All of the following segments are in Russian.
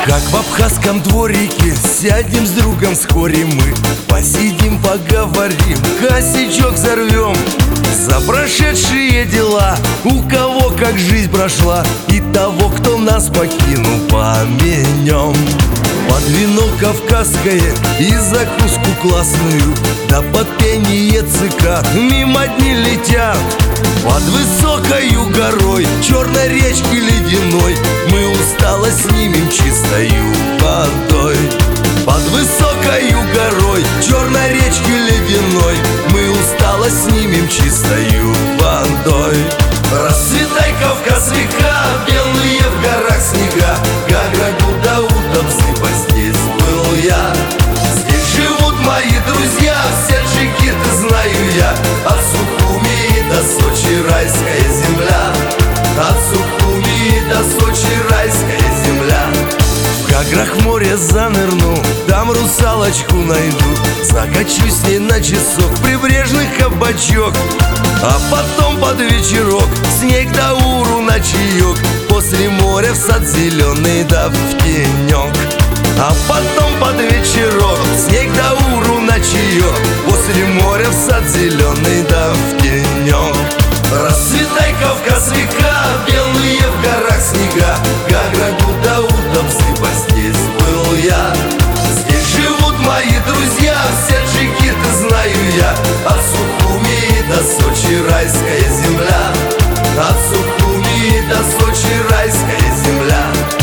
Как в абхазском дворике сядем с другом вскоре мы, посидим, поговорим, косячок взорвем за прошедшие дела, у кого как жизнь прошла, и того, кто нас покинул, помянем. Под вино кавказское и закуску классную, да под пение цикад мимо дни летят. Под высокою горой черной речки ледяной мы усталость снимем чистою водой. Под высокою горой черной речки ледяной мы усталость снимем чистою водой. Расцветай, Кавказ, века, белые в горах снега, Гаграгу, Даутовцы, здесь был я. Здесь живут мои друзья, все джигиты знаю я. От Сухуми до Сочи райская земля, от Сухуми до Сочи райская земля. В Гаграх море занырну, там русалочку найду, закачусь с ней на часок в прибрежный кабачок, а потом под вечерок с ней к Дауру на чаек, после моря в сад зеленый да в тенек. А потом под вечерок с ней к Дауру на чаек, после моря в сад зеленый да в тенек. Расцветай, Кавказ, века, белые в горах снега, Гаграгу, Даутовцы, здесь был я. Здесь живут мои друзья, все джигиты знаю я. От Сухуми до Сочи райская земля, от Сухуми до Сочи райская земля.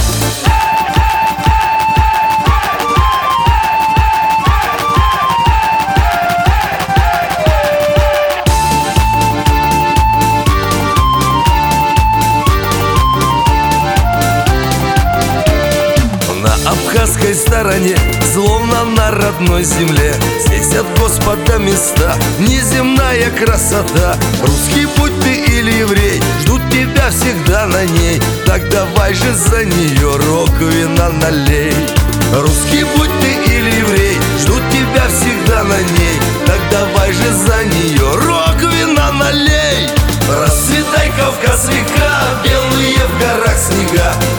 На абхазской стороне, словно на родной земле, здесь от Господа места, неземная красота. Русский будь ты или еврей, ждут тебя всегда на ней, так давай же за нее рог вина налей. Русский будь ты или еврей, ждут тебя всегда на ней, так давай же за нее рог вина налей. Расцветай, Кавказ, века, белые в горах снега,